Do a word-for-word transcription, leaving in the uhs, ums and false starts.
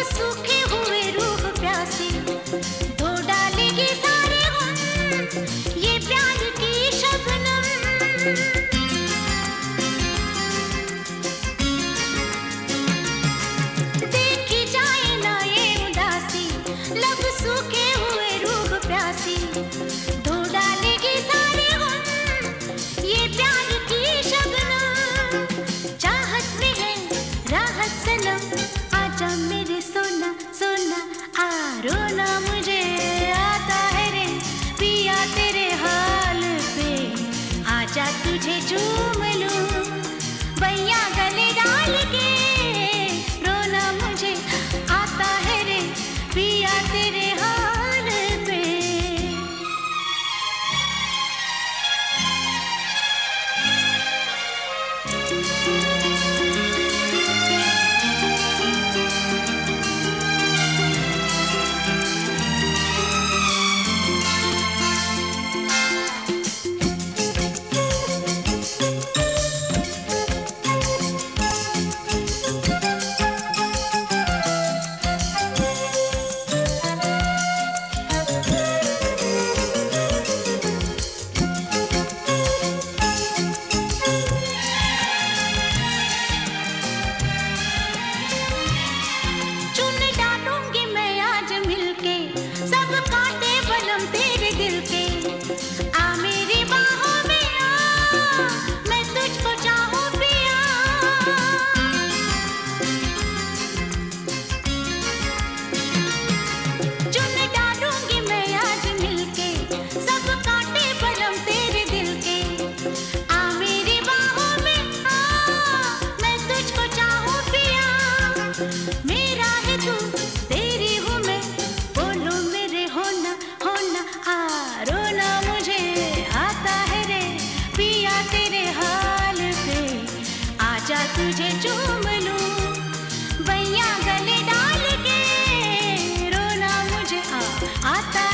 सूखे हुए रूह प्यासी, धो डालेगी सारे गम ये प्यार की शबनम। देखी जाए ना ये उदासी, लब सूखे हुए रूह प्यासी, धो डालेगी सारे गम ये प्यार की शबनम। चाहत में है राहत सनम, आजा मेरे सोना सोना, आ रोना मुझे आता है रे पिया तेरे हाल पे, आजा तुझे चूम लूं बैया गले डाल के, रोना मुझे आता है रे पिया तेरे हाल पे। चुन डालूंगी मैं आज मिलके सब कांटे बलम तेरे दिल के, आ मेरी बाहों में आ मैं तुझको चाहूं पिया। चुन डालूंगी मैं आज मिलके सब कांटे बलम तेरे दिल के, आ मेरी बाहों में आ मैं तुझको चाहूं पिया। मेरा है तू तेरी हूँ मैं, बोलो मेरे होना होना, आ रोना मुझे आता है रे पिया तेरे हाल पे, आजा तुझे चूम लूं बैया गले डाल के, रोना मुझे आ आता